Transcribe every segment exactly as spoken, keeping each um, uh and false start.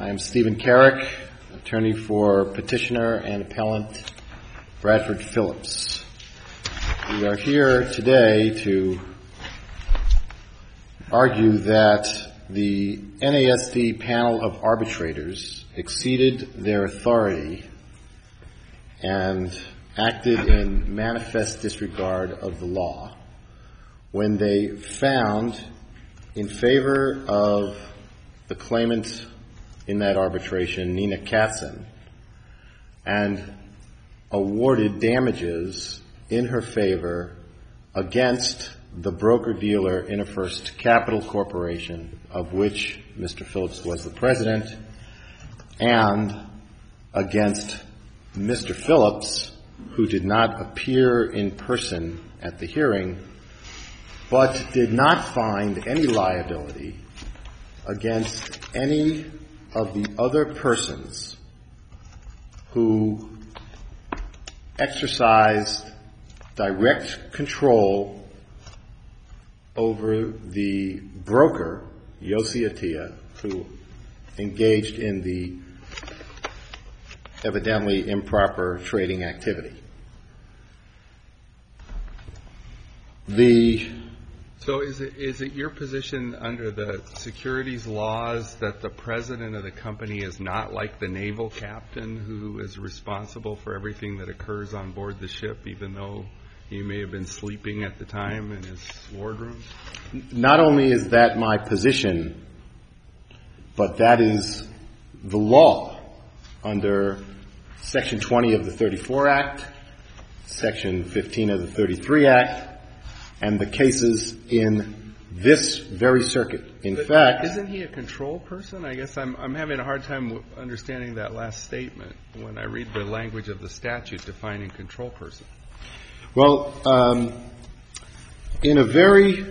I am Stephen Carrick, attorney for petitioner and appellant Bradford Phillips. We are here today to argue that the N A S D panel of arbitrators exceeded their authority and acted in manifest disregard of the law when they found in favor of the claimant in that arbitration, Nina Katzen, and awarded damages in her favor against the broker-dealer InterFirst Capital Corporation, of which Mister Phillips was the president, and against Mister Phillips, who did not appear in person at the hearing, but did not find any liability against any of the other persons who exercised direct control over the broker, Yossi Atiyah, who engaged in the evidently improper trading activity. The So is it is it your position under the securities laws that the president of the company is not like the naval captain who is responsible for everything that occurs on board the ship, even though he may have been sleeping at the time in his wardroom? Not only is that my position, but that is the law under Section twenty of the thirty-four Act, Section fifteen of the thirty-three Act, and the cases in this very circuit. In but fact, isn't he a control person? I guess I'm I'm having a hard time understanding that last statement when I read the language of the statute defining control person. Well, um, in a very,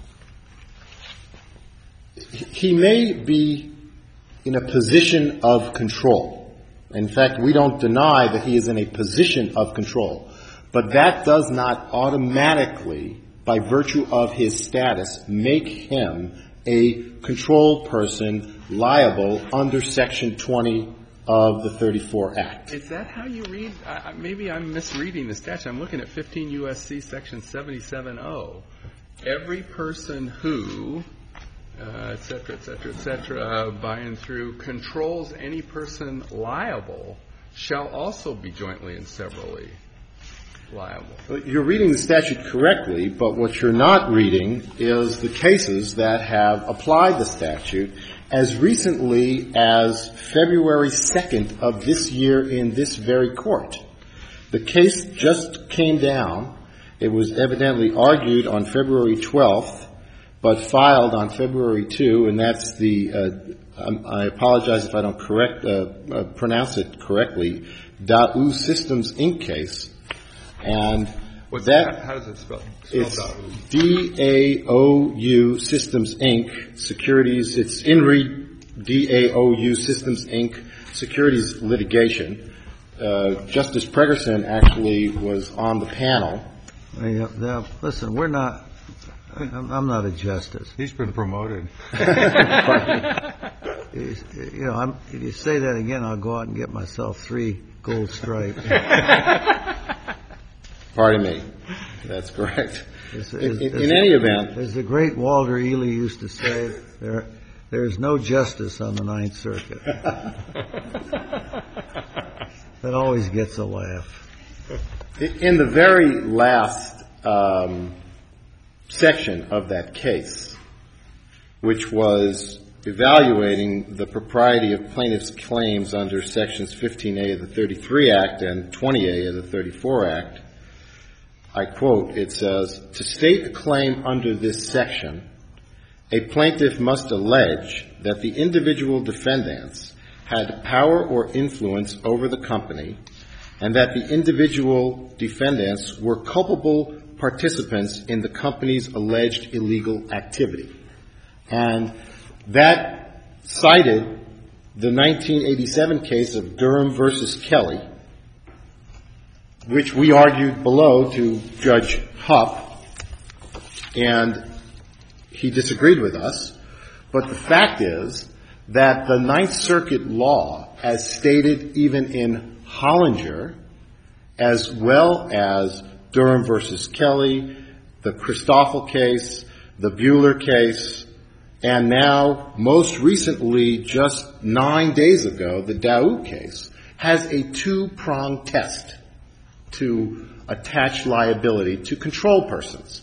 he may be in a position of control. In fact, we don't deny that he is in a position of control, but that does not automatically, by virtue of his status, make him a control person liable under Section twenty of the thirty-four Act. Is that how you read? Uh, maybe I'm misreading the statute. I'm looking at fifteen U S C Section seventy-seven oh. Every person who, uh, et cetera, et cetera, et cetera, uh, by and through, controls any person liable shall also be jointly and severally liable. You're reading the statute correctly, but what you're not reading is the cases that have applied the statute as recently as February second of this year in this very court. The case just came down. It was evidently argued on February twelfth, but filed on February second, and that's the, uh, um, I apologize if I don't correct, uh, uh, pronounce it correctly, Daewoo Systems, Incorporated case. And What's that, that? How does it spell? spell it's Daewoo? D A O U Systems, Incorporated, Securities, it's I N R I D A O U Systems, Incorporated, Securities Litigation. Uh, Justice Pregerson actually was on the panel. Yeah, now, listen, we're not, I'm, I'm not a justice. He's been promoted. You know, I'm, if you say that again, I'll go out and get myself three gold stripes. Pardon me. That's correct. As, in as, in, as in any event. As the great Walter Ely used to say, there, there's no justice on the Ninth Circuit. That always gets a laugh. In the very last um, section of that case, which was evaluating the propriety of plaintiff's claims under Sections fifteen A of the thirty-three Act and twenty A of the thirty-four Act, I quote, it says, "To state a claim under this section, a plaintiff must allege that the individual defendants had power or influence over the company and that the individual defendants were culpable participants in the company's alleged illegal activity." And that cited the nineteen eighty-seven case of Durham versus Kelly, which we argued below to Judge Huff, and he disagreed with us. But the fact is that the Ninth Circuit law, as stated even in Hollinger, as well as Durham versus Kelly, the Christoffel case, the Bueller case, and now, most recently, just nine days ago, the Daoud case, has a two-pronged test to attach liability to control persons.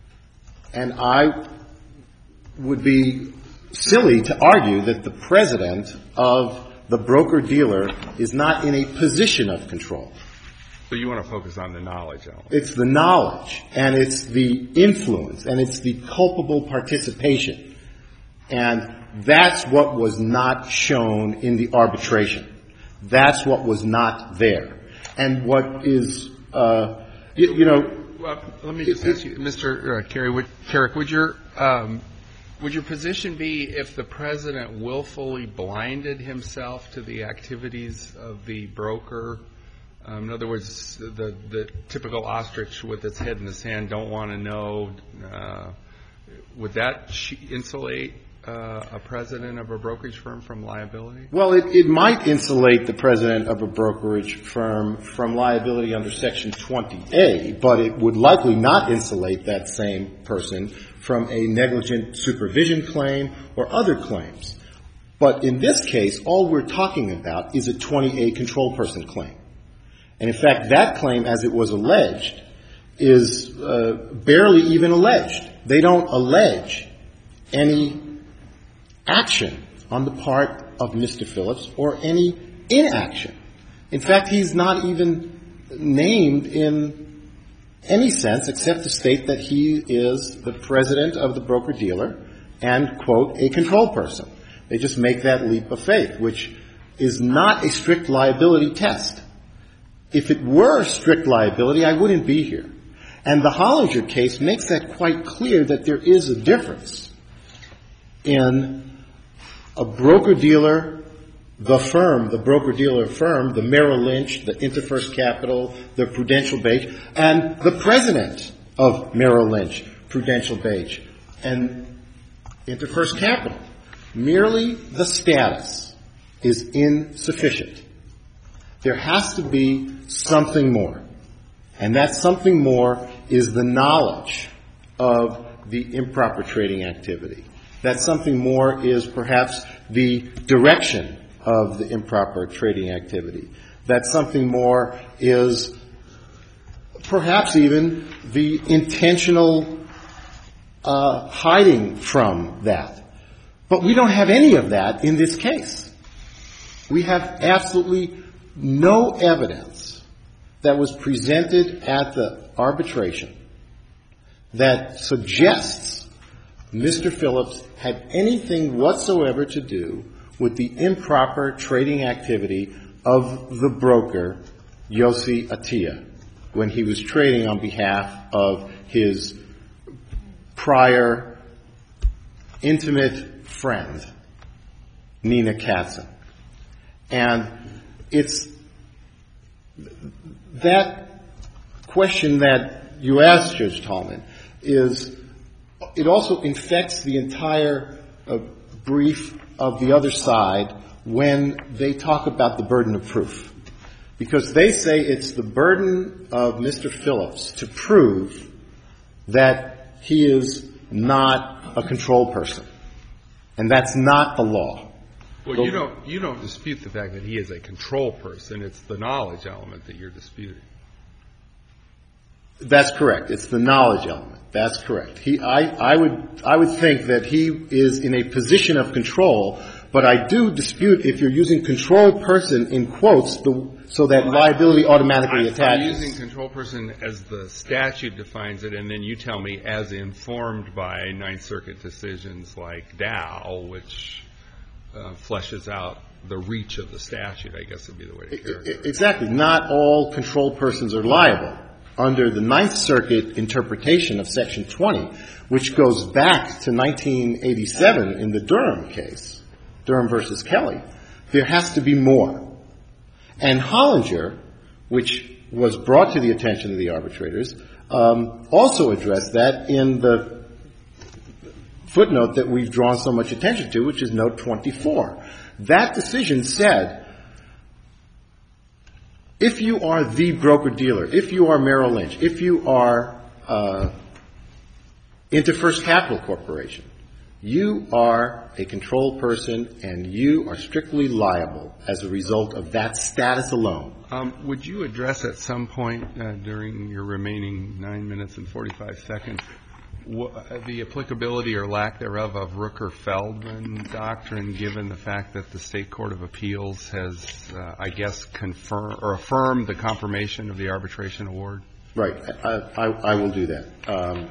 And I would be silly to argue that the president of the broker-dealer is not in a position of control. So you want to focus on the knowledge element. It's the knowledge, and it's the influence, and it's the culpable participation. And that's what was not shown in the arbitration. That's what was not there. And what is, uh, you, you know... Well, let me just ask you, Mister Carey, would, Carrick, would your, um, would your position be if the president willfully blinded himself to the activities of the broker? Um, in other words, the, the typical ostrich with its head in the sand don't want to know. Uh, would that insulate uh, a president of a brokerage firm from liability? Well, it, it might insulate the president of a brokerage firm from liability under Section twenty A, but it would likely not insulate that same person from a negligent supervision claim or other claims. But in this case, all we're talking about is a twenty A control person claim. And in fact, that claim, as it was alleged, is uh, barely even alleged. They don't allege any action on the part of Mister Phillips or any inaction. In fact, he's not even named in any sense except to state that he is the president of the broker-dealer and, quote, a control person. They just make that leap of faith, which is not a strict liability test. If it were strict liability, I wouldn't be here. And the Hollinger case makes that quite clear that there is a difference in a broker-dealer, the firm, the broker-dealer firm, the Merrill Lynch, the Interfirst Capital, the Prudential Beige, and the president of Merrill Lynch, Prudential Beige, and Interfirst Capital. Merely the status is insufficient. There has to be something more. And that something more is the knowledge of the improper trading activity. That something more is perhaps the direction of the improper trading activity. That something more is perhaps even the intentional uh, hiding from that. But we don't have any of that in this case. We have absolutely no evidence that was presented at the arbitration that suggests Mister Phillips had anything whatsoever to do with the improper trading activity of the broker, Yossi Atiyah, when he was trading on behalf of his prior intimate friend, Nina Katzen. And it's that question that you asked, Judge Tallman, is it also infects the entire uh, brief of the other side when they talk about the burden of proof. Because they say it's the burden of Mister Phillips to prove that he is not a control person. And that's not the law. Well, you don't, you don't dispute the fact that he is a control person. It's the knowledge element that you're disputing. That's correct. It's the knowledge element. That's correct. He, I, I would, I would think that he is in a position of control, but I do dispute if you're using control person in quotes the, so that well, liability automatically I'm, attaches. I'm using control person as the statute defines it, and then you tell me as informed by Ninth Circuit decisions like Dow, which uh, fleshes out the reach of the statute, I guess would be the way to characterize it. Exactly. Not all control persons are liable. Under the Ninth Circuit interpretation of Section twenty, which goes back to nineteen eighty-seven in the Durham case, Durham versus Kelly, there has to be more. And Hollinger, which was brought to the attention of the arbitrators, um, also addressed that in the footnote that we've drawn so much attention to, which is note twenty-four. That decision said, if you are the broker-dealer, if you are Merrill Lynch, if you are uh, InterFirst Capital Corporation, you are a controlled person and you are strictly liable as a result of that status alone. Um, would you address at some point uh, during your remaining nine minutes and forty-five seconds w- the applicability or lack thereof of Rooker-Feldman doctrine, given the fact that the State Court of Appeals has, uh, I guess, confirmed or affirmed the confirmation of the arbitration award? Right. I, I, I will do that. Um,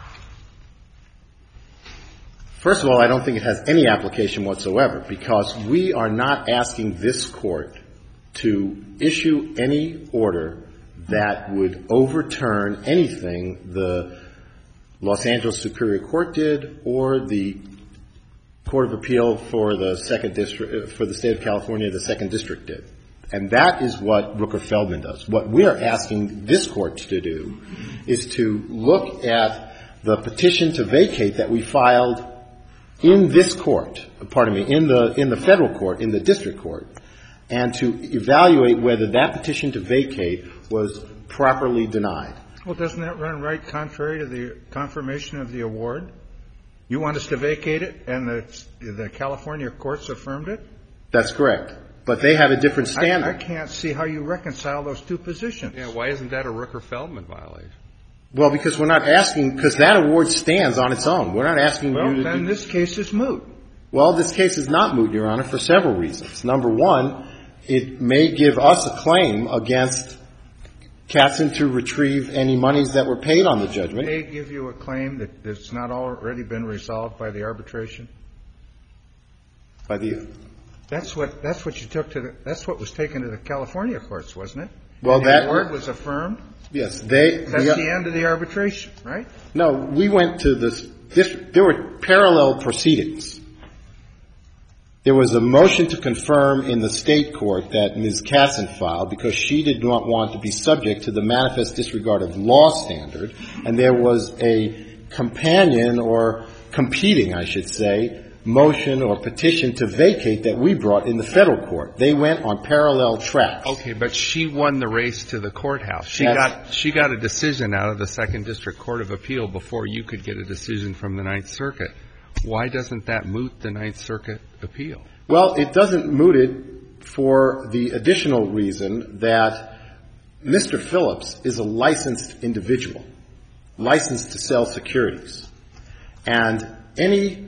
First of all, I don't think it has any application whatsoever, because we are not asking this Court to issue any order that would overturn anything the Los Angeles Superior Court did or the Court of Appeal for the second district, for the State of California, the second district did. And that is what Rooker-Feldman does. What we are asking this Court to do is to look at the petition to vacate that we filed in this court, pardon me, in the in the federal court, in the district court, and to evaluate whether that petition to vacate was properly denied. Well, doesn't that run right contrary to the confirmation of the award? You want us to vacate it, and the the California courts affirmed it? That's correct. But they have a different standard. I, I can't see how you reconcile those two positions. Yeah, why isn't that a Rooker-Feldman violation? Well, because we're not asking, because that award stands on its own. We're not asking well, you to then do, this case is moot. Well, this case is not moot, Your Honor, for several reasons. Number one, it may give us a claim against Katzen to retrieve any monies that were paid on the judgment. May give you a claim that it's not already been resolved by the arbitration? By the That's what that's what you took to the that's what was taken to the California courts, wasn't it? Well, and that the award was affirmed. Yes, they. That's the, the end of the arbitration, right? No, we went to this district. There were parallel proceedings. There was a motion to confirm in the state court that Miz Katzen filed because she did not want to be subject to the manifest disregard of law standard, and there was a companion or competing, I should say, motion or petition to vacate that we brought in the federal court. They went on parallel tracks. Okay, but she won the race to the courthouse. She That's, got she got a decision out of the Second District Court of Appeal before you could get a decision from the Ninth Circuit. Why doesn't that moot the Ninth Circuit appeal? Well, it doesn't moot it for the additional reason that Mister Phillips is a licensed individual, licensed to sell securities. And any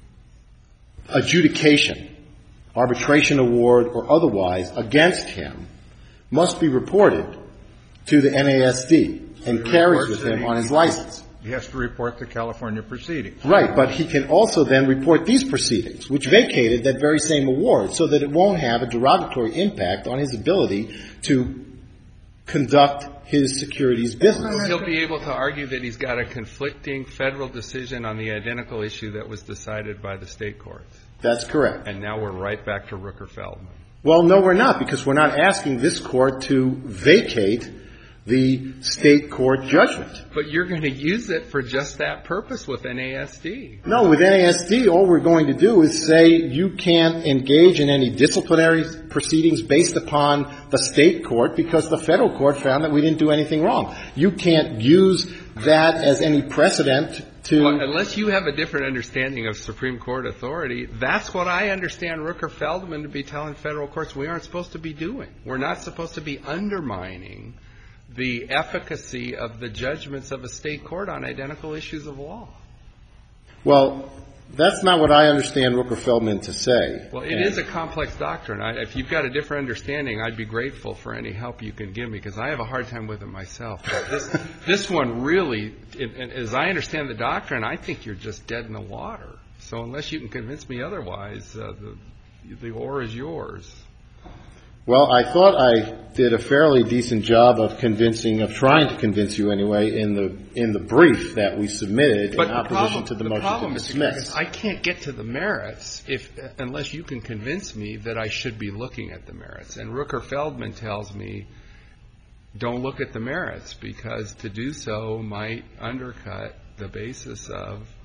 adjudication, arbitration award or otherwise against him must be reported to the N A S D and carries with him on his license. He has to report the California proceedings. Right, but he can also then report these proceedings, which vacated that very same award, so that it won't have a derogatory impact on his ability to conduct his securities business. He'll be able to argue that he's got a conflicting federal decision on the identical issue that was decided by the state courts. That's correct. And now we're right back to Rooker-Feldman. Well, no, we're not, because we're not asking this court to vacate the state court judgment. But you're going to use it for just that purpose with N A S D. No, with N A S D, all we're going to do is say you can't engage in any disciplinary proceedings based upon the state court because the federal court found that we didn't do anything wrong. You can't use that as any precedent to... Well, unless you have a different understanding of Supreme Court authority, that's what I understand Rooker-Feldman to be telling federal courts we aren't supposed to be doing. We're not supposed to be undermining the efficacy of the judgments of a state court on identical issues of law. Well, that's not what I understand Rooker-Feldman to say. Well, it and is a complex doctrine. I, if you've got a different understanding, I'd be grateful for any help you can give me, because I have a hard time with it myself. But this, this one really, it, as I understand the doctrine, I think you're just dead in the water. So unless you can convince me otherwise, uh, the, the oar is yours. Well, I thought I did a fairly decent job of convincing, of trying to convince you anyway, in the in the brief that we submitted but in opposition problem, to the, the motion problem to is dismiss. I can't get to the merits if unless you can convince me that I should be looking at the merits. And Rooker-Feldman tells me, don't look at the merits, because to do so might undercut the basis of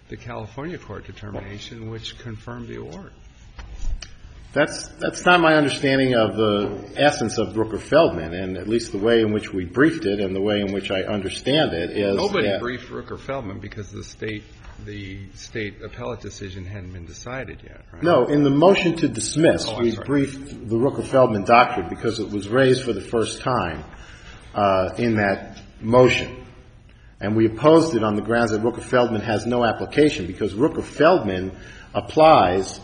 the California court determination which confirmed the award. That's that's not my understanding of the essence of Rooker-Feldman, and at least the way in which we briefed it and the way in which I understand it is Nobody that briefed Rooker-Feldman because the state the state appellate decision hadn't been decided yet, right? No, in the motion to dismiss, Oh, we sorry. briefed the Rooker-Feldman doctrine because it was raised for the first time uh, in that motion. And we opposed it on the grounds that Rooker-Feldman has no application because Rooker-Feldman applies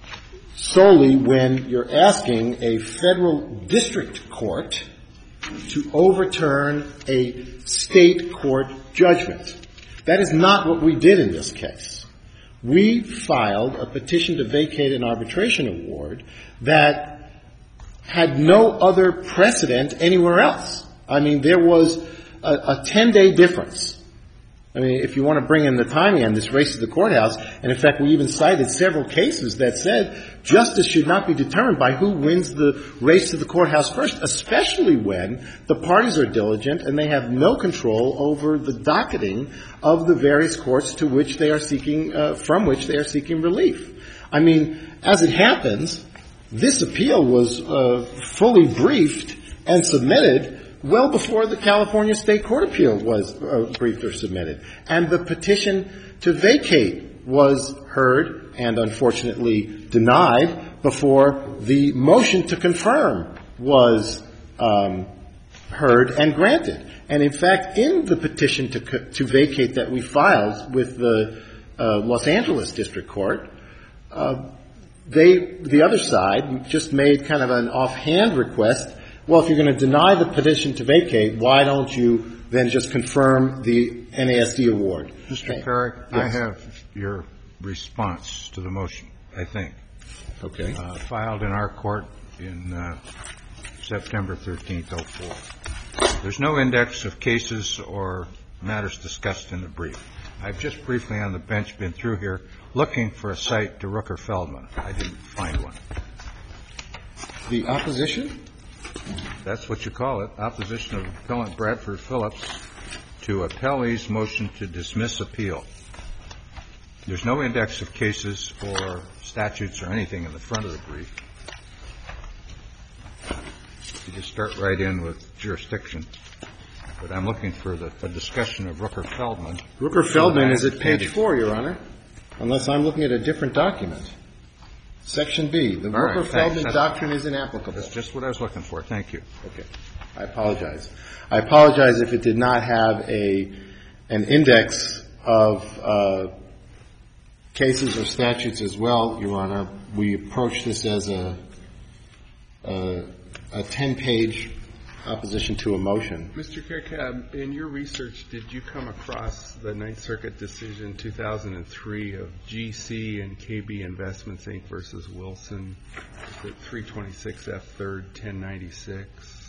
solely when you're asking a federal district court to overturn a state court judgment. That is not what we did in this case. We filed a petition to vacate an arbitration award that had no other precedent anywhere else. I mean, there was a, a ten-day difference. I mean, if you want to bring in the timing on this race to the courthouse, and in fact we even cited several cases that said justice should not be determined by who wins the race to the courthouse first, especially when the parties are diligent and they have no control over the docketing of the various courts to which they are seeking, uh, from which they are seeking relief. I mean, as it happens, this appeal was uh, fully briefed and submitted well before the California State Court appeal was uh, briefed or submitted. And the petition to vacate was heard and unfortunately denied before the motion to confirm was um, heard and granted. And in fact, in the petition to, to vacate that we filed with the uh, Los Angeles District Court, uh, they, the other side just made kind of an offhand request. Well, if you're going to deny the petition to vacate, why don't you then just confirm the N A S D award? Mister Carrick, Yes. I have your response to the motion, I think. Okay. Uh, filed in our court in uh, September thirteenth, oh four. There's no index of cases or matters discussed in the brief. I've just briefly on the bench been through here looking for a cite to Rooker-Feldman. I didn't find one. The opposition? That's what you call it, opposition of Appellant Bradford Phillips to appellee's motion to dismiss appeal. There's no index of cases or statutes or anything in the front of the brief. You just start right in with jurisdiction. But I'm looking for the, the discussion of Rooker-Feldman. Rooker-Feldman is at page four, Your Honor, unless I'm looking at a different document. Section B, the All right, Rooker-Feldman thanks. doctrine is inapplicable. That's just what I was looking for. Thank you. Okay. I apologize. I apologize if it did not have a an index of uh, cases or statutes as well, Your Honor. We approach this as a a, a ten-page opposition to a motion. Mister Kirkhab, in your research, did you come across the Ninth Circuit decision two thousand three of G C and K B Investments, Incorporated versus Wilson, three twenty-six F third, ten ninety-six?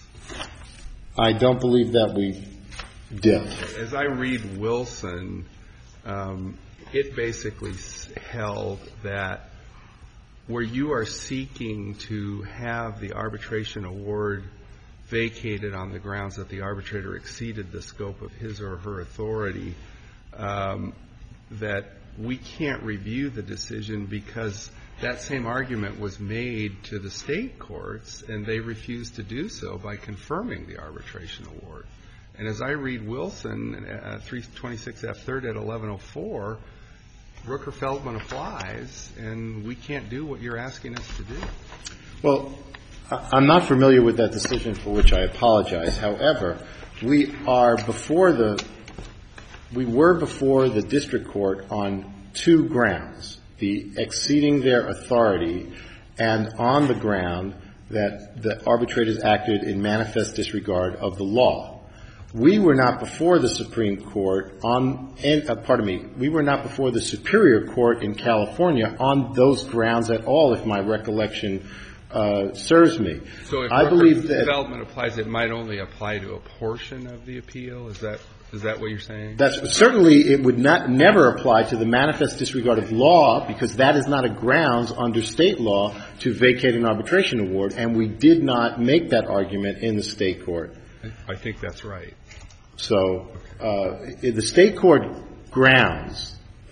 I don't believe that we did. As I read Wilson, um, it basically held that where you are seeking to have the arbitration award vacated on the grounds that the arbitrator exceeded the scope of his or her authority, um, that we can't review the decision because that same argument was made to the state courts and they refused to do so by confirming the arbitration award. And as I read Wilson, uh, three twenty-six F third at eleven oh four, Rooker-Feldman applies and we can't do what you're asking us to do. Well, I'm not familiar with that decision, for which I apologize. However, we are before the we were before the district court on two grounds: the exceeding their authority, and on the ground that the arbitrators acted in manifest disregard of the law. We were not before the Supreme Court on, and, uh, pardon me, we were not before the Superior Court in California on those grounds at all, if my recollection uh, serves me. So if I believe that Feldman applies, it might only apply to a portion of the appeal? Is that is that what you're saying? That's certainly it would not never apply to the manifest disregard of law, because that is not a grounds under state law to vacate an arbitration award, and we did not make that argument in the state court. I think that's right. So uh, the state court grounds,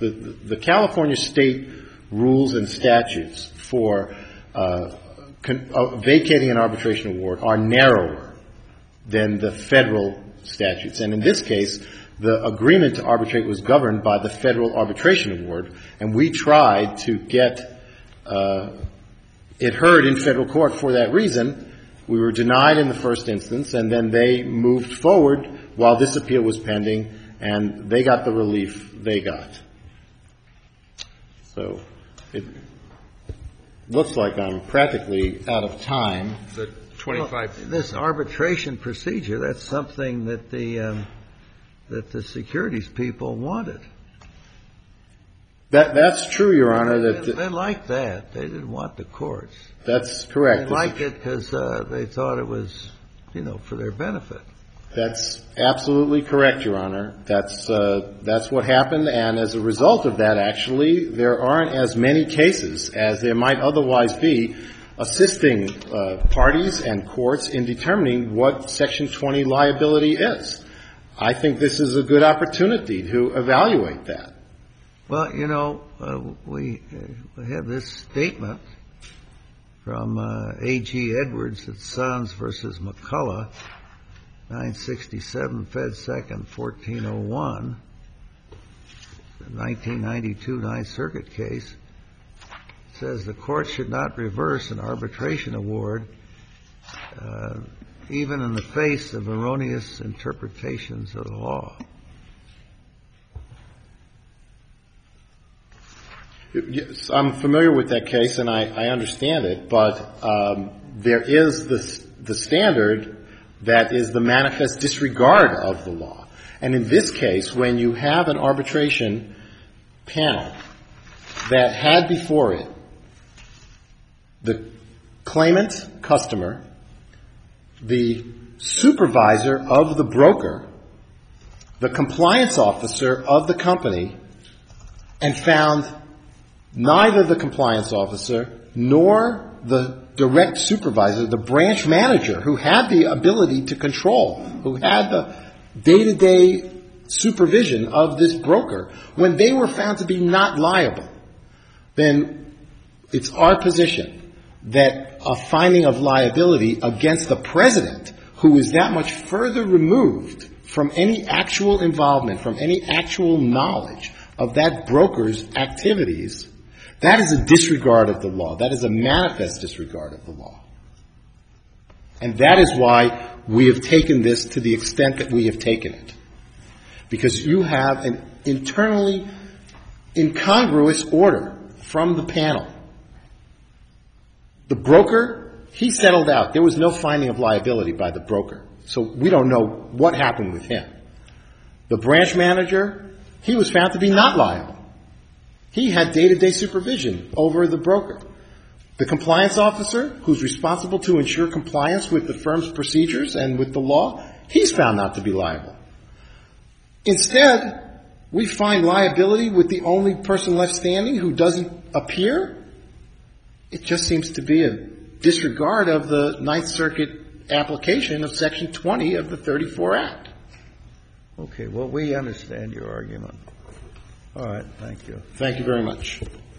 The, the California state rules and statutes for uh, con, uh, vacating an arbitration award are narrower than the federal statutes. And in this case, the agreement to arbitrate was governed by the Federal Arbitration Award, and we tried to get uh, it heard in federal court for that reason. We were denied in the first instance, and then they moved forward while this appeal was pending, and they got the relief they got. So it looks like I'm practically out of time. The twenty-five. Well, this arbitration procedure, that's something that the um, that the securities people wanted. That that's true, Your Honor. That they, they liked that. They didn't want the courts. That's correct. They liked it because uh, they thought it was, you know, for their benefit. That's absolutely correct, Your Honor. That's uh, that's what happened, and as a result of that, actually, there aren't as many cases as there might otherwise be assisting uh, parties and courts in determining what Section twenty liability is. I think this is a good opportunity to evaluate that. Well, you know, uh, we, uh, we have this statement from uh, A G Edwards at Sons versus McCullough, nine sixty-seven Fed Second, fourteen oh one, the nineteen ninety-two Ninth Circuit case. It says the court should not reverse an arbitration award uh, even in the face of erroneous interpretations of the law. Yes, I'm familiar with that case, and I, I understand it, but um, there is the, the standard that is the manifest disregard of the law. And in this case, when you have an arbitration panel that had before it the claimant customer, the supervisor of the broker, the compliance officer of the company, and found neither the compliance officer nor the direct supervisor, the branch manager who had the ability to control, who had the day-to-day supervision of this broker, when they were found to be not liable, then it's our position that a finding of liability against the president, who is that much further removed from any actual involvement, from any actual knowledge of that broker's activities, that is a disregard of the law. That is a manifest disregard of the law. And that is why we have taken this to the extent that we have taken it. Because you have an internally incongruous order from the panel. The broker, he settled out. There was no finding of liability by the broker. So we don't know what happened with him. The branch manager, he was found to be not liable. He had day-to-day supervision over the broker. The compliance officer, who's responsible to ensure compliance with the firm's procedures and with the law, he's found not to be liable. Instead, we find liability with the only person left standing who doesn't appear. It just seems to be a disregard of the Ninth Circuit application of Section twenty of the thirty-four Act. Okay, well, we understand your argument. All right, thank you. Thank you very much.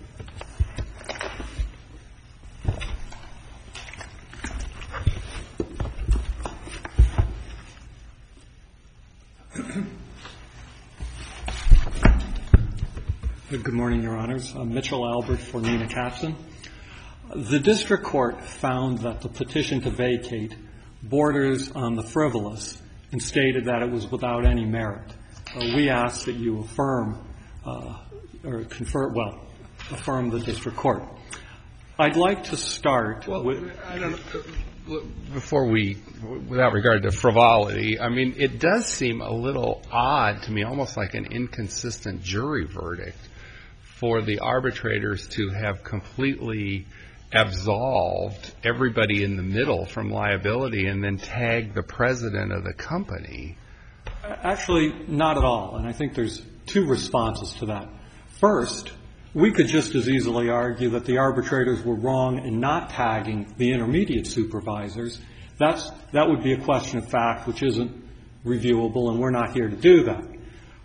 Good morning, Your Honors. I'm Mitchell Albert for Nina Capson. The district court found that the petition to vacate borders on the frivolous and stated that it was without any merit. Uh, we ask that you affirm uh, or confer, well, affirm the district court. I'd like to start well, with... I don't know, before we, without regard to frivolity, I mean, it does seem a little odd to me, almost like an inconsistent jury verdict, for the arbitrators to have completely absolved everybody in the middle from liability and then tag the president of the company. Actually, not at all. And I think there's two responses to that. First, we could just as easily argue that the arbitrators were wrong in not tagging the intermediate supervisors. That's, that would be a question of fact which isn't reviewable, and we're not here to do that.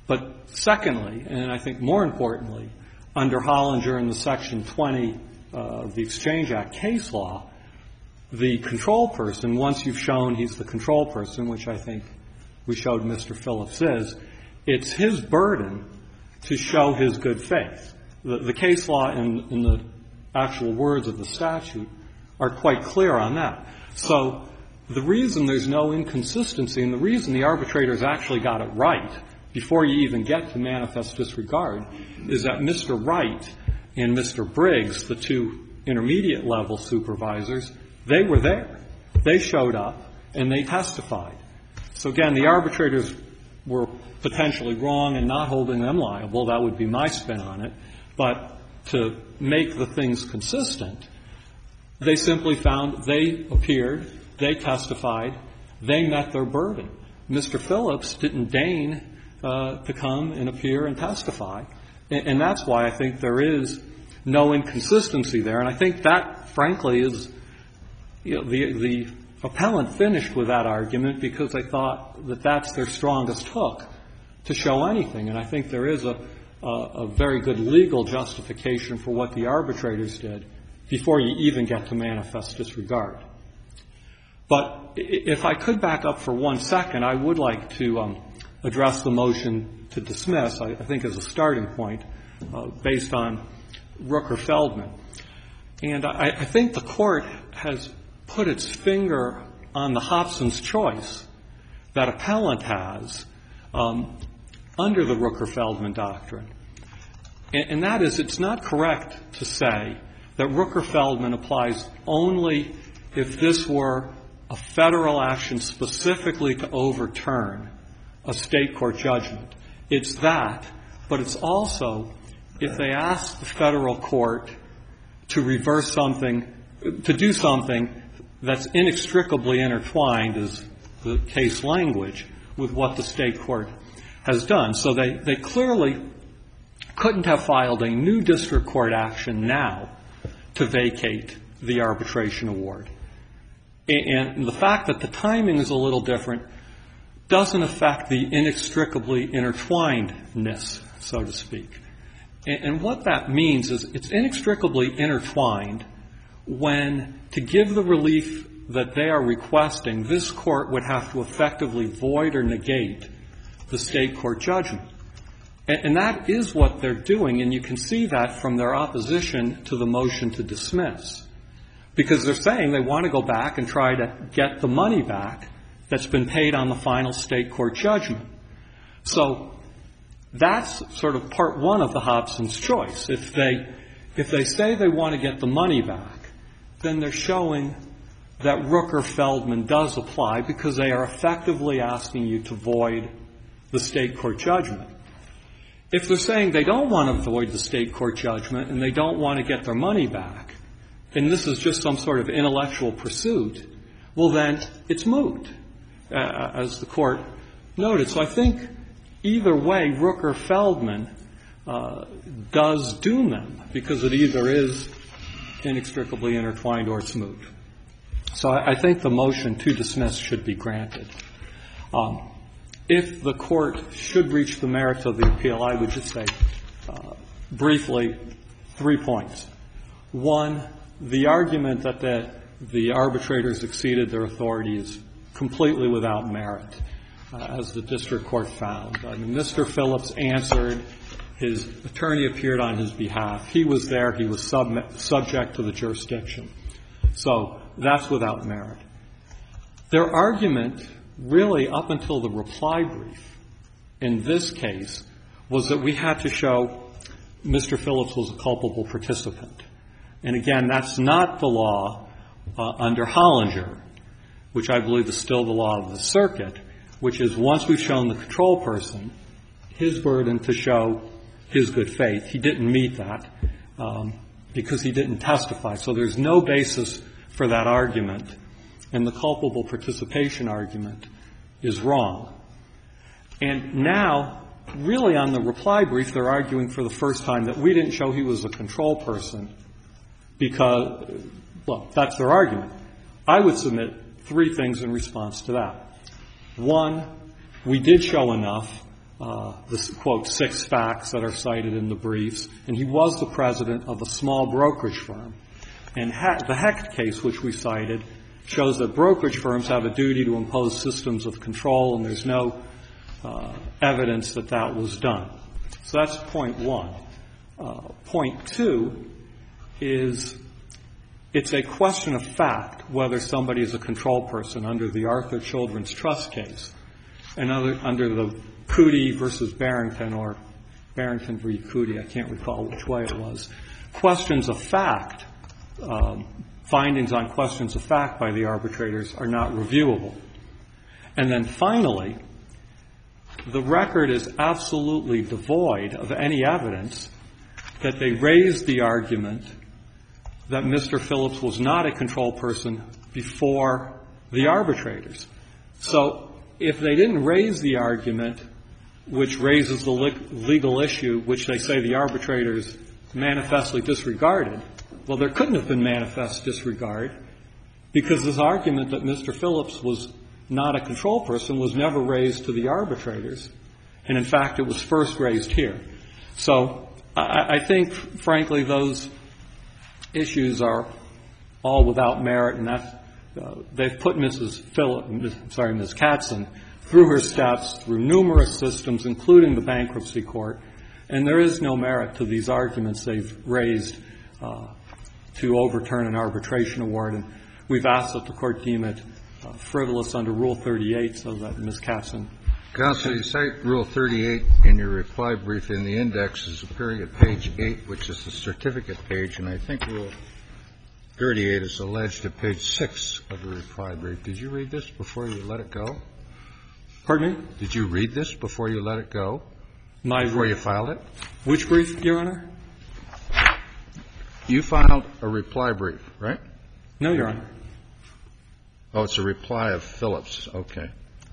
But secondly, and I think more importantly, under Hollinger and the Section twenty uh, of the Exchange Act case law, the control person, once you've shown he's the control person, which I think we showed Mister Phillips is, it's his burden to show his good faith. The, the case law in, in the actual words of the statute are quite clear on that. So the reason there's no inconsistency and the reason the arbitrators actually got it right before you even get to manifest disregard is that Mister Wright and Mister Briggs, the two intermediate level supervisors, they were there. They showed up and they testified. So again, the arbitrators were potentially wrong in not holding them liable. That would be my spin on it. But to make the things consistent, they simply found they appeared, they testified, they met their burden. Mister Phillips didn't deign uh, to come and appear and testify. And, and that's why I think there is no inconsistency there. And I think that, frankly, is, you know, the, the appellant finished with that argument because they thought that that's their strongest hook to show anything. And I think there is a, a, a very good legal justification for what the arbitrators did before you even get to manifest disregard. But if I could back up for one second, I would like to um, address the motion to dismiss, I, I think as a starting point, uh, based on Rooker-Feldman. And I, I think the Court has put its finger on the Hobson's choice that appellant has um, under the Rooker-Feldman doctrine. And, and that is, it's not correct to say that Rooker-Feldman applies only if this were a federal action specifically to overturn a state court judgment. It's that, but it's also if they ask the federal court to reverse something, to do something that's inextricably intertwined, as the case language, with what the state court has done. So they, they clearly couldn't have filed a new district court action now to vacate the arbitration award. And the fact that the timing is a little different doesn't affect the inextricably intertwinedness, so to speak. And what that means is it's inextricably intertwined when, to give the relief that they are requesting, this court would have to effectively void or negate the state court judgment. And that is what they're doing, and you can see that from their opposition to the motion to dismiss. Because they're saying they want to go back and try to get the money back that's been paid on the final state court judgment. So that's sort of part one of the Hobson's choice. If they, if they say they want to get the money back, then they're showing that Rooker-Feldman does apply because they are effectively asking you to void the state court judgment. If they're saying they don't want to void the state court judgment and they don't want to get their money back, and this is just some sort of intellectual pursuit, well, then it's moot, uh, as the Court noted. So I think either way, Rooker-Feldman uh, does doom them because it either is inextricably intertwined or it's moot. So I, I think the motion to dismiss should be granted. Um, if the Court should reach the merits of the appeal, I would just say uh, briefly three points. One, the argument that the, the arbitrators exceeded their authority is completely without merit, uh, as the district court found. I mean, Mister Phillips answered. His attorney appeared on his behalf. He was there. He was sub- subject to the jurisdiction. So that's without merit. Their argument, really up until the reply brief in this case, was that we had to show Mister Phillips was a culpable participant. And again, that's not the law uh, under Hollinger, which I believe is still the law of the circuit, which is once we've shown the control person his burden to show his good faith. He didn't meet that um, because he didn't testify. So there's no basis for that argument, and the culpable participation argument is wrong. And now, really on the reply brief, they're arguing for the first time that we didn't show he was a control person because, well, that's their argument. I would submit three things in response to that. One, we did show enough uh, the, quote, six facts that are cited in the briefs, and he was the president of a small brokerage firm. And he- the Hecht case, which we cited, shows that brokerage firms have a duty to impose systems of control, and there's no uh, evidence that that was done. So that's point one. Uh, point two is it's a question of fact whether somebody is a control person under the Arthur Children's Trust case and other, under the Cootie versus Barrington or Barrington v. Cootie, I can't recall which way it was. Questions of fact, um, findings on questions of fact by the arbitrators are not reviewable. And then finally, the record is absolutely devoid of any evidence that they raised the argument that Mister Phillips was not a control person before the arbitrators. So if they didn't raise the argument, which raises the legal issue, which they say the arbitrators manifestly disregarded, well, there couldn't have been manifest disregard because this argument that Mister Phillips was not a control person was never raised to the arbitrators. And, in fact, it was first raised here. So I, I think, frankly, those issues are all without merit, and that's, uh, they've put Missus Phillips, sorry, Miz Katzen, through her steps, through numerous systems, including the bankruptcy court, and there is no merit to these arguments they've raised uh, to overturn an arbitration award. And we've asked that the court deem it uh, frivolous under Rule thirty-eight so that Miz Katzen. Counsel, you cite Rule thirty-eight in your reply brief in the index as appearing at page eight, which is the certificate page, and I think Rule thirty-eight is alleged at page six of the reply brief. Did you read this before you let it go? Pardon me? Did you read this before you let it go? My before you filed it? Which brief, Your Honor? You filed a reply brief, right? No, Your Honor. Oh, it's a reply of Phillips. Okay.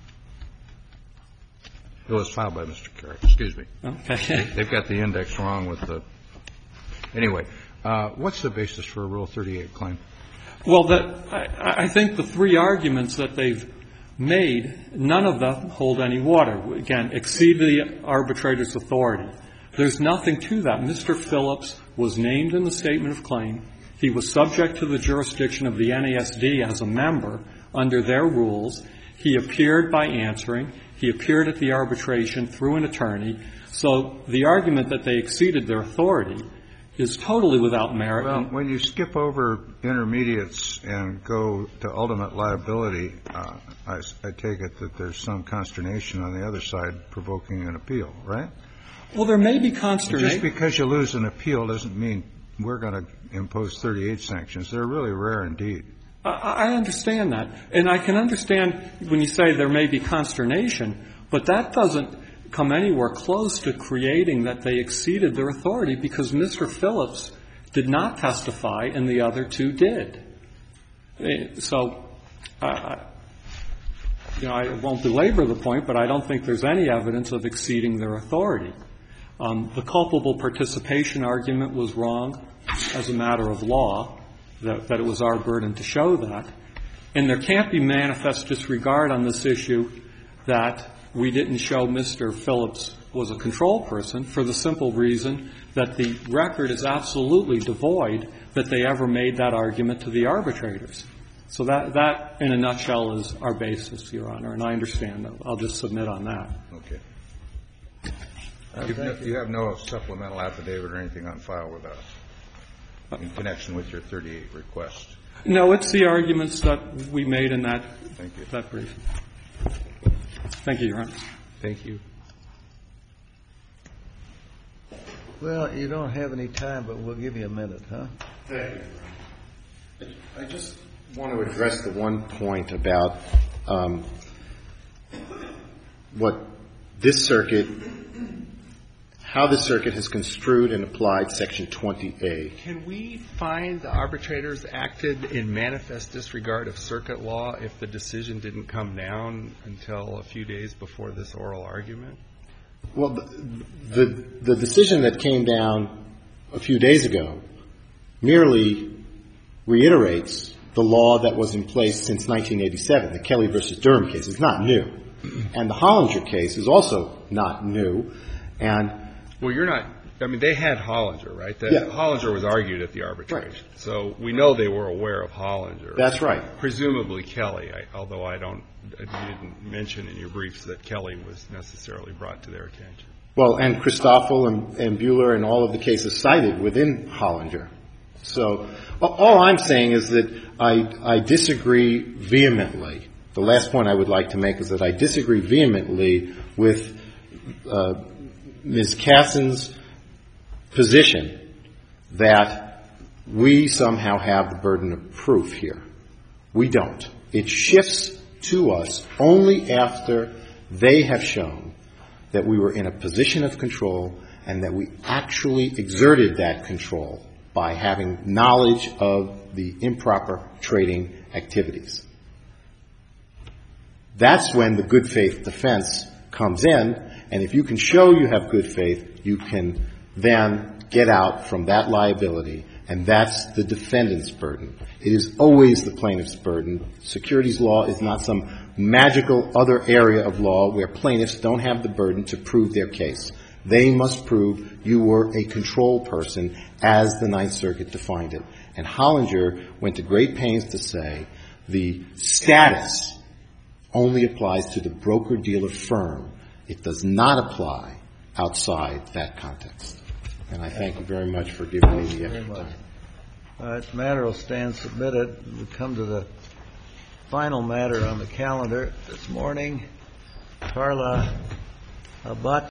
It was filed by Mister Carey. Excuse me. Okay. They've got the index wrong with the – anyway, uh, what's the basis for a Rule thirty-eight claim? Well, the, I, I think the three arguments that they've made, none of them hold any water. Again, exceed the arbitrator's authority. There's nothing to that. Mister Phillips was named in the statement of claim. He was subject to the jurisdiction of the N A S D as a member under their rules. He appeared by answering. He appeared at the arbitration through an attorney. So the argument that they exceeded their authority is totally without merit. Well, when you skip over intermediates and go to ultimate liability, uh, I, I take it that there's some consternation on the other side provoking an appeal, right? Well, there may be consternation. Just because you lose an appeal doesn't mean we're going to impose thirty-eight sanctions. They're really rare indeed. I understand that. And I can understand when you say there may be consternation, but that doesn't come anywhere close to creating that they exceeded their authority because Mister Phillips did not testify and the other two did. So, uh, you know, I won't belabor the point, but I don't think there's any evidence of exceeding their authority. Um, the culpable participation argument was wrong as a matter of law. That, that it was our burden to show that. And there can't be manifest disregard on this issue that we didn't show Mister Phillips was a control person for the simple reason that the record is absolutely devoid that they ever made that argument to the arbitrators. So that, that in a nutshell, is our basis, Your Honor, and I understand that. I'll just submit on that. Okay. You've no, you have no supplemental affidavit or anything on file with us in connection with your thirty-eight request? No, it's the arguments that we made in that, Thank you. that brief. Thank you, Your Honor. Thank you. Well, you don't have any time, but we'll give you a minute, huh? Thank you. I just want to address the one point about um, what this circuit how the circuit has construed and applied Section twenty A. Can we find the arbitrators acted in manifest disregard of circuit law if the decision didn't come down until a few days before this oral argument? Well, the, the, the decision that came down a few days ago merely reiterates the law that was in place since nineteen eighty-seven, the Kelly versus Durham case. It's not new. And the Hollinger case is also not new. And Well, you're not, I mean, they had Hollinger, right? That Yeah. Hollinger was argued at the arbitration. Right. So we know they were aware of Hollinger. that's right. Presumably Kelly, I, although I don't, you didn't mention in your briefs that Kelly was necessarily brought to their attention. Well, and Christoffel and, and Buehler and all of the cases cited within Hollinger. So all I'm saying is that I, I disagree vehemently. The last point I would like to make is that I disagree vehemently with uh, Miz Cassin's position that we somehow have the burden of proof here. We don't. It shifts to us only after they have shown that we were in a position of control and that we actually exerted that control by having knowledge of the improper trading activities. That's when the good faith defense comes in, and if you can show you have good faith, you can then get out from that liability, and that's the defendant's burden. It is always the plaintiff's burden. Securities law is not some magical other area of law where plaintiffs don't have the burden to prove their case. They must prove you were a control person as the Ninth Circuit defined it. And Hollinger went to great pains to say the status only applies to the broker-dealer firm. It does not apply outside that context. And I thank you very much for giving me the extra time. All right, the matter will stand submitted. We come to the final matter on the calendar this morning. Carla Abbott.